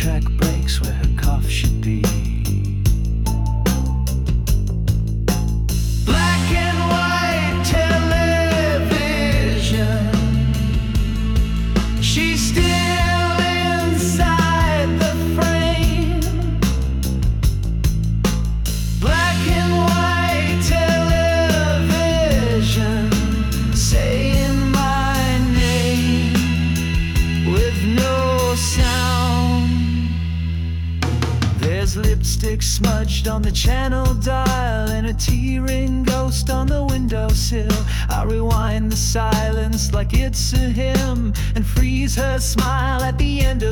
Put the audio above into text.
track breaks where her cough should be. Black and white television, she's still inside the frame. Black and white television, saying my name with no sound. There's lipstick smudged on the channel dial and a T-ring ghost on the windowsill. I rewind the silence like it's a hymn and freeze her smile at the end